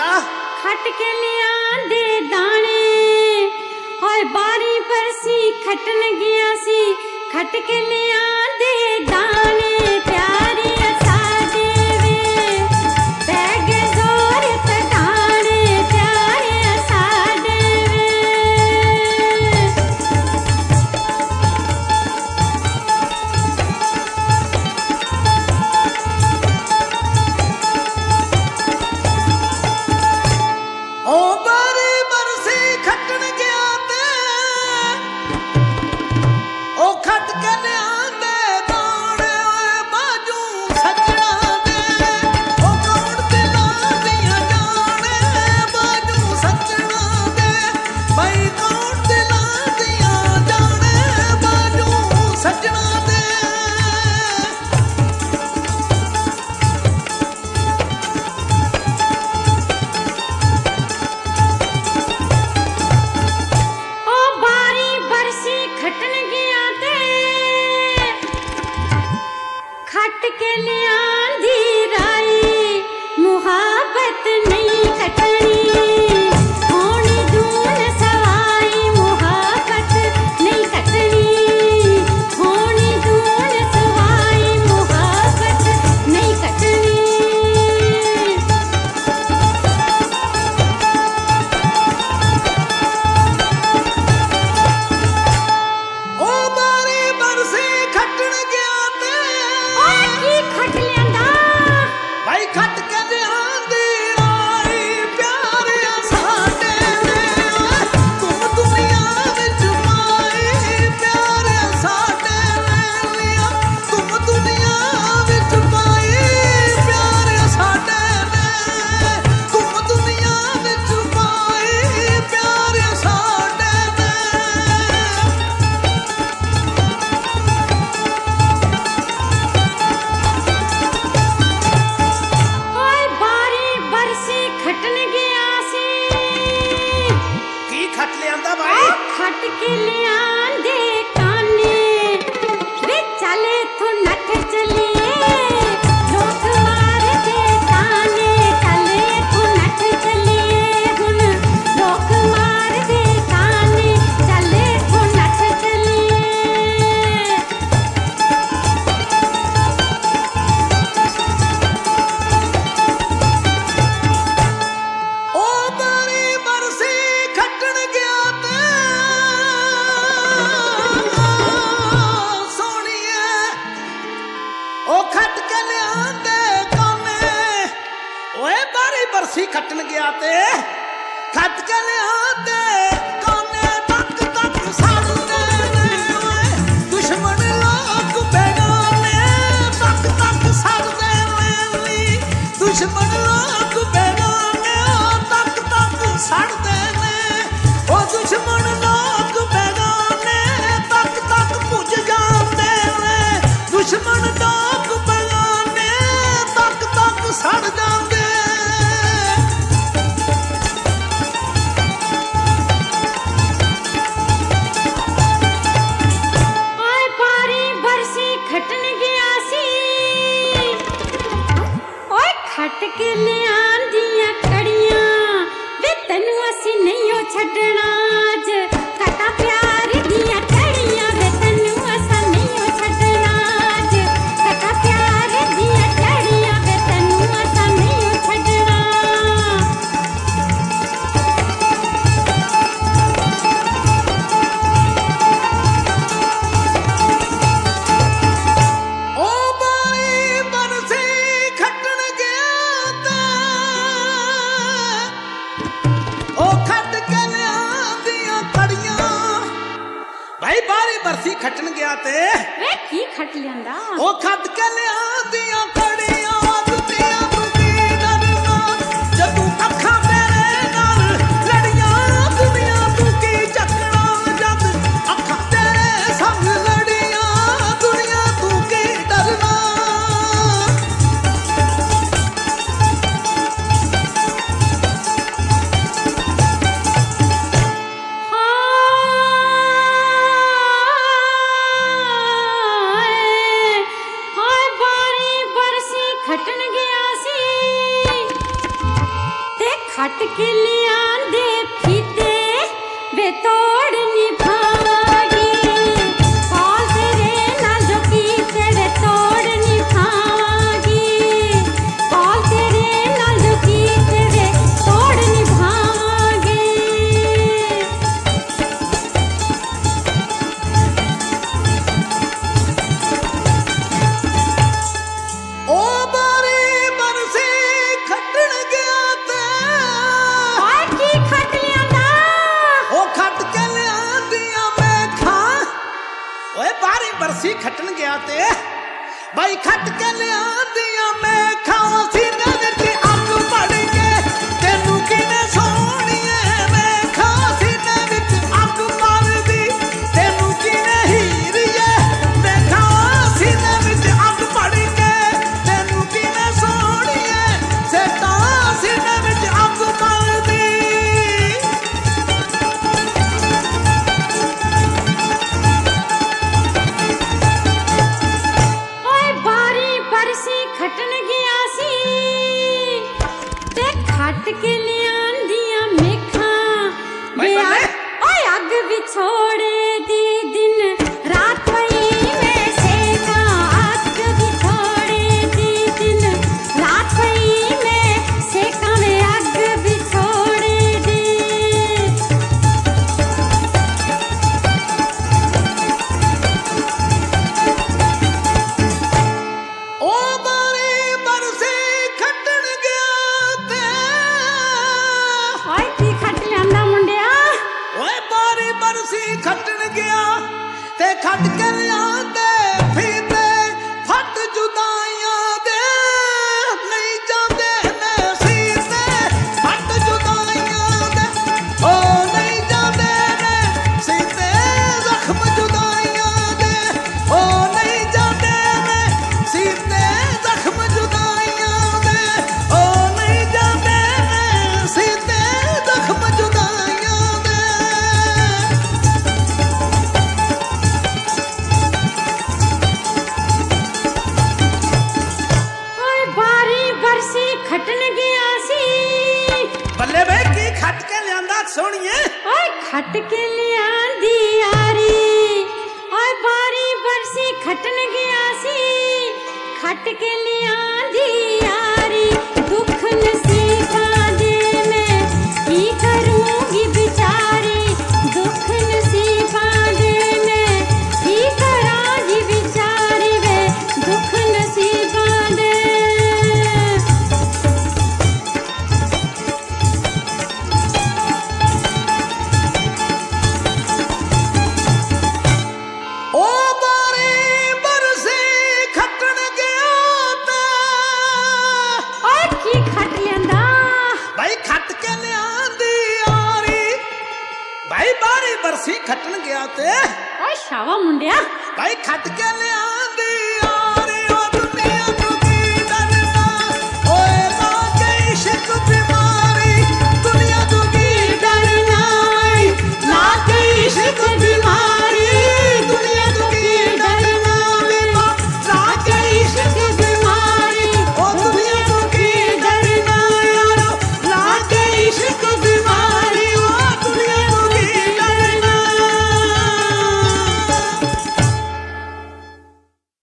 खट के लिया दे दाने होए बारी बरसी खटन गया सी खट के लिया दे दाने प्यारे असा देवे बैगे जोर तड़ाने प्यारे असा देवे ओ बारी बरसी खटन गया ते ओ खट के लियांदे दाने ओए बाजू सजना दे ओ कौन दिलां दियां जाने बाजू सजना दे भाई कौन दिलां दियां जाने बाजू सजना दे ओ बारी बरसी खटन गया ते खट के लियांदी राई मुहाबत नहीं खटनी होनी दून सवाई मुहाबत नहीं खटनी होनी दून सवाई मुहाबत नहीं खटनी ओ बारी बरसी खटन गया ते ओए की खट लियांदा भाई खट के लियांदी राई प्यारे साडे ने तुम दुनिया विच पाई प्यारे साडे ने लिया तुम दुनिया विच पाई प्यारे साडे ने तुम दुनिया विच पाई प्यारे साडे ने ओए बारी बरसी खटन गया सी की खट लियांदा ओ भाई खट के लियांदे काने वे चले तू नठ चलिए लोक मार दे काने चले तू नठ चलिए हुन लोक मार दे काने चले तू नठ चलिए ओ बारी बरसी खटन गया ते सोनिए ओ खट के लियांदे काने ओए बारी बरसी खटन गया ते खट के लियांदे काने तक तक साड़दे ने ओए दुश्मन लोग बेगाने तक तक साड़दे ने नी दुश्मन लोग बेगाने तक तक साड़दे ने ओ दुश्मन लोग बेगाने तक तक भुज जांदे ने दुश्मन लोग बेगाने तक तक सड़ जांदे ओए बारी बरसी खटन गया सी ओए खट के लियांदियां कड़ियां वे तैनू असी नहीं ओ छड्डना अज खटा प्यार दियां कड़ियां वे तैनू असा नहीं ओ छड्डना अज खटा प्यार दियां कड़ियां वे तैनू असा नहीं ओ छड्डना ओ बारी बरसी खटन गया ते ओ खट के लियांदियां कड़ियां भाई बारी बरसी खटन गया ते वे की खट लियांदा ओ खट के लियांदियां कड़ियां दुनिया तू की डरना जदू अखां तेरे नाल लड़ियां दुनिया तू की चकना जद अखां तेरे संग लड़ियां दुनिया तू की डरना हाय हाय बारी बरसी खट के लियांदे फीते वे तोड़ निभागी कौल तेरे नाल जो की तेरे तोड़ निभागी कौल तेरे नाल जो की तेरे तोड़ निभागी ओ बारी बरसी खटण गया ते ओए की खट लियांदा ओ खट के लियांदियां मैं खां ओए बारी बरसी खटण गया ते भाई खट के लियांदियां मैं खां सीने विच अग पड़ के तेनू किने सोहणीए मैं खां सीने विच अग मरदी तेनू किने हीरीए मैं खां सीने विच अग पड़ के तेनू किने सोहणीए सेटा सीने विच अग मरदी ओए बारी बरसी खटन गया सी ते खट के लियांदियां मेखां भाई वे बल्ले। ओए अग विछोड़े दी दिन रात वही मैं सेका अग विछोड़े दी दिन रात वही मैं सेका वे अग विछोड़े दी ओ बारी बरसी खटण गया ते ओए की खट लियांदा मुंडिया ओए बारी बरसी खटण गया ते खट के लियांदे फीते फट जुदाइयां दे नहीं जांदे ने सीते फट जुदाइयां दे ओ नहीं जांदे ने सीते जख्म जुदाइयां दे ओ नहीं जांदे ने सीते जख्म जुदाइयां दे ओ नहीं जांदे ने सीते जख्म जुदाइयां दे ओए बारी बरसी खटन गया सी ਬੱਲੇ ਵੇ ਕੀ ਖੱਟ ਕੇ ਲਿਆਂਦਾ ਸੋਹਣੀਏ ओए खट के लियांदी यारी ओए बारी बरसी खटन गया सी खट के लियांदी यारी दुख नसीबां दे मैं की करूंगी बिचारी दुख नसीबां दे मैं की करांगी बिचारी वे दुख नसीबां दे ਓ ਬਾਰੀ ਬਰਸੇ ਖੱਟਣ ਗਿਆ ਤੇ ओए की खट लियांदा ਭਾਈ ਖੱਟ ਕੇ ਲਿਆਂਦੀ ਯਾਰੀ ਭਾਈ ਬਾਰੀ ਬਰਸੀ ਖੱਟਣ ਗਿਆ ਤੇ ओए शावा मुंडिया ਭਾਈ ਖੱਟ ਕੇ ਲਿਆ